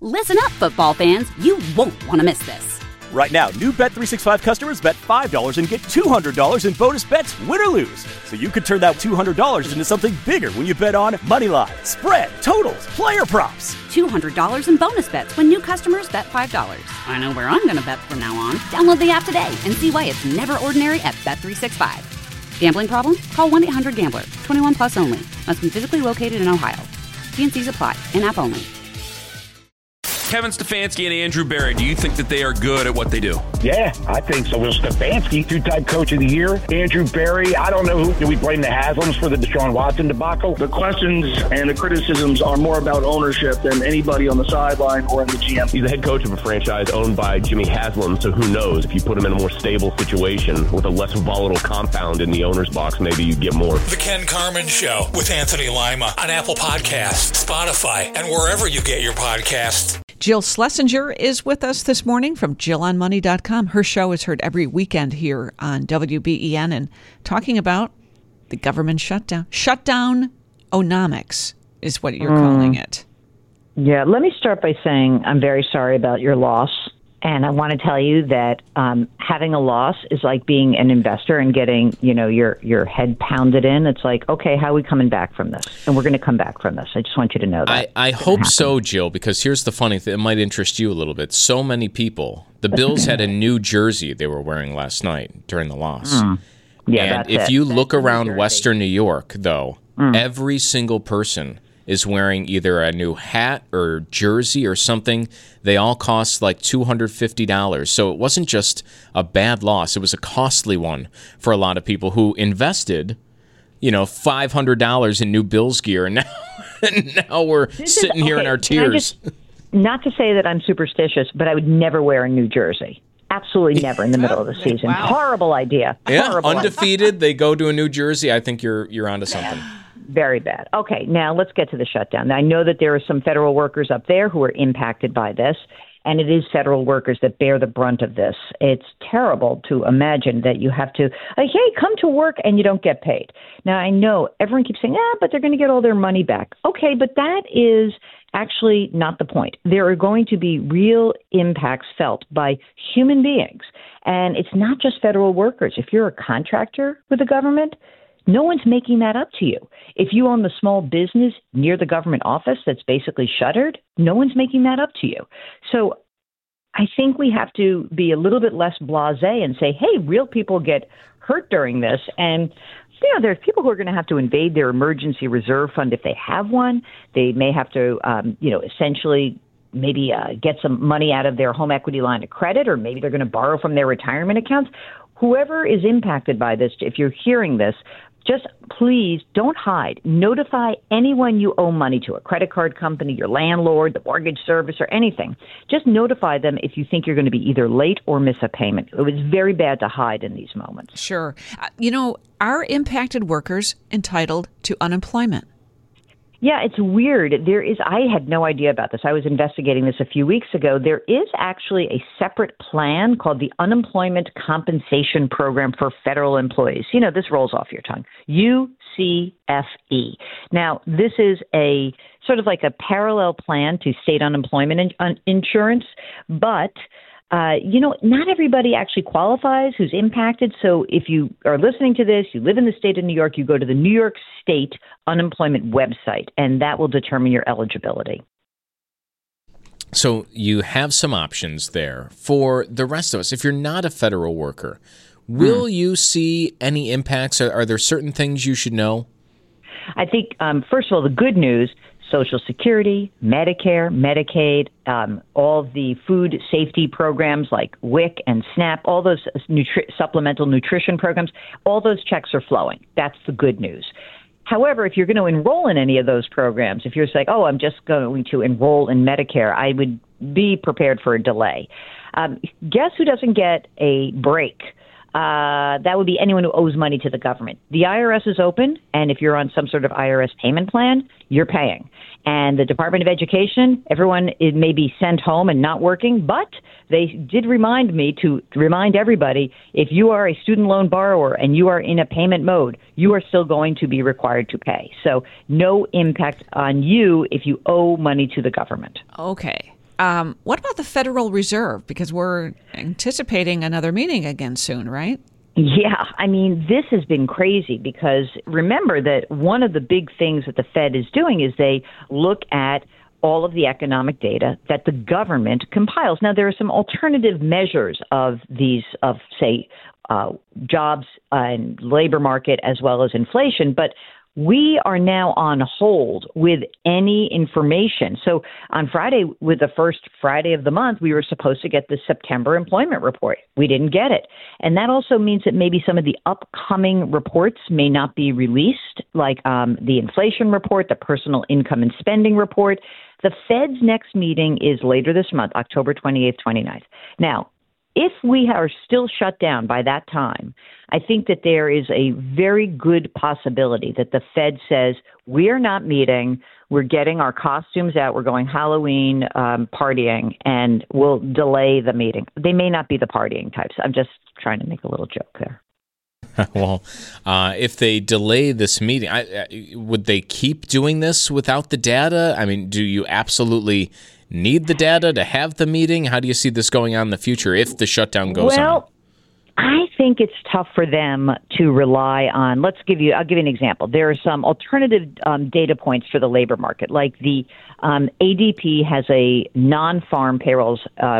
Listen up, football fans. You won't want to miss this. Right now, new Bet365 customers bet $5 and get $200 in bonus bets, win or lose. So you could turn that $200 into something bigger when you bet on money line, spread, totals, player props. $200 in bonus bets when new customers bet $5. I know where I'm going to bet from now on. Download the app today and see why it's never ordinary at Bet365. Gambling problem? Call 1-800-GAMBLER. 21 plus only. Must be physically located in Ohio. T&Cs apply. In-app only. Kevin Stefanski and Andrew Berry, do you think that they are good at what they do? Yeah, I think so. Well, Stefanski, two-time coach of the year. Andrew Berry, I don't know who. Do we blame the Haslams for the Deshaun Watson debacle? The questions and the criticisms are more about ownership than anybody on the sideline or in the GM. He's the head coach of a franchise owned by Jimmy Haslam, so who knows? If you put him in a more stable situation with a less volatile compound in the owner's box, maybe you get more. The Ken Carman Show with Anthony Lima on Apple Podcasts, Spotify, and wherever you get your podcasts. Jill Schlesinger is with us this morning from JillOnMoney.com. Her show is heard every weekend here on WBEN and talking about the government shutdown. Shutdown-onomics is what you're calling it. Yeah, let me start by saying I'm very sorry about your loss. And I want to tell you that having a loss is like being an investor and getting, your head pounded in. It's like, okay, how are we coming back from this? And we're going to come back from this. I just want you to know that. I hope so, Jill, because here's the funny thing. It might interest you a little bit. So many people. The Bills had a new jersey they were wearing last night during the loss. Yeah, and if you look around Western New York, though, every single person is wearing either a new hat or jersey or something. They all cost like $250. So it wasn't just a bad loss. It was a costly one for a lot of people who invested, $500 in new Bills gear. And now we're sitting here in our tears. Not to say that I'm superstitious, but I would never wear a new jersey. Absolutely never in the middle of the season. Wow. Horrible idea. Yeah, Horrible undefeated. Idea. They go to a new jersey. I think you're onto something. Very bad. Okay, now let's get to the shutdown. Now, I know that there are some federal workers up there who are impacted by this, and it is federal workers that bear the brunt of this. It's terrible to imagine that you have to, hey, come to work and you don't get paid. Now, I know everyone keeps saying, but they're going to get all their money back. Okay, but that is actually not the point. There are going to be real impacts felt by human beings, and it's not just federal workers. If you're a contractor with the government, no one's making that up to you. If you own the small business near the government office that's basically shuttered, no one's making that up to you. So I think we have to be a little bit less blasé and say, hey, real people get hurt during this. And, there's people who are going to have to invade their emergency reserve fund if they have one. They may have to, essentially maybe get some money out of their home equity line of credit, or maybe they're going to borrow from their retirement accounts. Whoever is impacted by this, if you're hearing this, just please don't hide. Notify anyone you owe money to, a credit card company, your landlord, the mortgage service, or anything. Just notify them if you think you're going to be either late or miss a payment. It was very bad to hide in these moments. Sure. Are impacted workers entitled to unemployment? Yeah, it's weird. I had no idea about this. I was investigating this a few weeks ago. There is actually a separate plan called the Unemployment Compensation Program for Federal Employees. This rolls off your tongue. UCFE. Now, this is a sort of like a parallel plan to state unemployment insurance, but not everybody actually qualifies who's impacted. So if you are listening to this, you live in the state of New York, you go to the New York State unemployment website, and that will determine your eligibility. So you have some options there for the rest of us. If you're not a federal worker, will you see any impacts? Are there certain things you should know? I think, first of all, the good news, Social Security, Medicare, Medicaid, all the food safety programs like WIC and SNAP, all those supplemental nutrition programs, all those checks are flowing. That's the good news. However, if you're going to enroll in any of those programs, if you're saying, I'm just going to enroll in Medicare, I would be prepared for a delay. Guess who doesn't get a break? That would be anyone who owes money to the government. The IRS is open, and if you're on some sort of IRS payment plan, you're paying. And the Department of Education, everyone may be sent home and not working, but they did remind me to remind everybody, if you are a student loan borrower and you are in a payment mode, you are still going to be required to pay. So no impact on you if you owe money to the government. Okay. What about the Federal Reserve? Because we're anticipating another meeting again soon, right? Yeah, I mean, this has been crazy because remember that one of the big things that the Fed is doing is they look at all of the economic data that the government compiles. Now, there are some alternative measures of these, say, jobs and labor market as well as inflation, but we are now on hold with any information. So on Friday, with the first Friday of the month, we were supposed to get the September employment report. We didn't get it. And that also means that maybe some of the upcoming reports may not be released, like the inflation report, the personal income and spending report. The Fed's next meeting is later this month, October 28th, 29th. Now, if we are still shut down by that time, I think that there is a very good possibility that the Fed says, we're not meeting, we're getting our costumes out, we're going Halloween partying, and we'll delay the meeting. They may not be the partying types. I'm just trying to make a little joke there. Well, if they delay this meeting, would they keep doing this without the data? I mean, do you absolutely need the data to have the meeting? How do you see this going on in the future if the shutdown goes on? Well, I think it's tough for them to rely on. I'll give you an example. There are some alternative data points for the labor market, like the ADP has a non-farm payrolls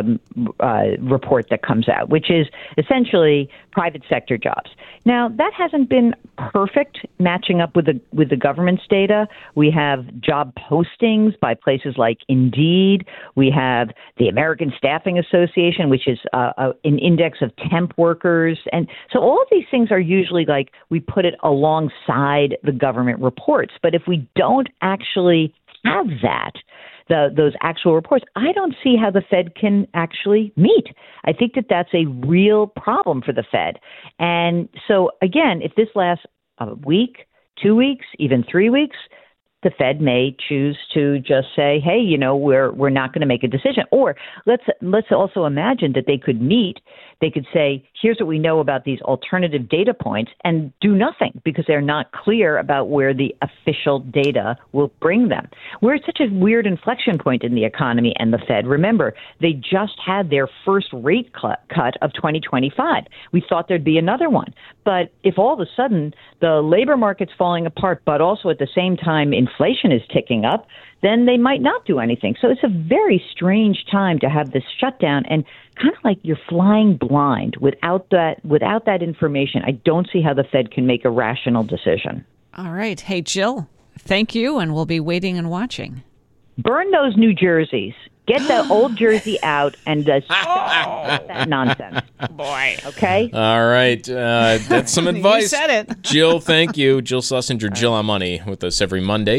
report that comes out, which is essentially private sector jobs. Now, that hasn't been perfect matching up with the government's data. We have job postings by places like Indeed. We have the American Staffing Association, which is an index of temp workers. And so all of these things are usually like we put it alongside the government reports. But if we don't actually have that, those actual reports, I don't see how the Fed can actually meet. I think that that's a real problem for the Fed. And so, again, if this lasts a week, 2 weeks, even 3 weeks, the Fed may choose to just say, hey, we're not going to make a decision. Or let's also imagine that they could meet. They could say, here's what we know about these alternative data points, and do nothing because they're not clear about where the official data will bring them. We're at such a weird inflection point in the economy and the Fed. Remember, they just had their first rate cut of 2025. We thought there'd be another one. But if all of a sudden the labor market's falling apart, but also at the same time inflation is ticking up, then they might not do anything. So it's a very strange time to have this shutdown, and kind of like you're flying blind without that information. I don't see how the Fed can make a rational decision. All right. Hey, Jill, thank you, and we'll be waiting and watching. Burn those New Jerseys. Get the old jersey out and stop that nonsense. Boy. Okay? All right. That's some advice. You said it. Jill, thank you. Jill Schlesinger, Jill on Money, with us every Monday.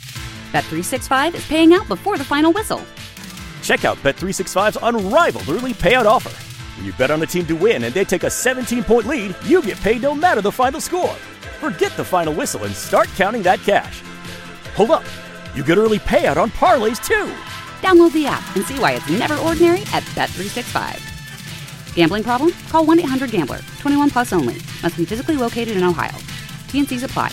Bet365 is paying out before the final whistle. Check out Bet365's unrivaled early payout offer. When you bet on a team to win and they take a 17-point lead, you get paid no matter the final score. Forget the final whistle and start counting that cash. Hold up. You get early payout on parlays, too. Download the app and see why it's never ordinary at Bet365. Gambling problem? Call 1-800-GAMBLER. 21 plus only. Must be physically located in Ohio. T&Cs apply.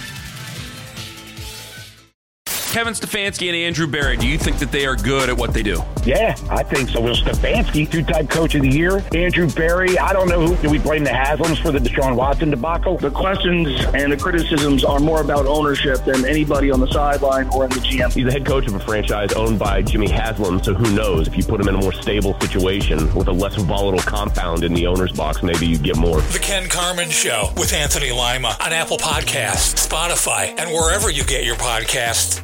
Kevin Stefanski and Andrew Berry, do you think that they are good at what they do? Yeah, I think so. Will Stefanski, two-time coach of the year. Andrew Berry, I don't know who. Do we blame the Haslams for the Deshaun Watson debacle? The questions and the criticisms are more about ownership than anybody on the sideline or in the GM. He's the head coach of a franchise owned by Jimmy Haslam, so who knows? If you put him in a more stable situation with a less volatile compound in the owner's box, maybe you get more. The Ken Carman Show with Anthony Lima on Apple Podcasts, Spotify, and wherever you get your podcasts.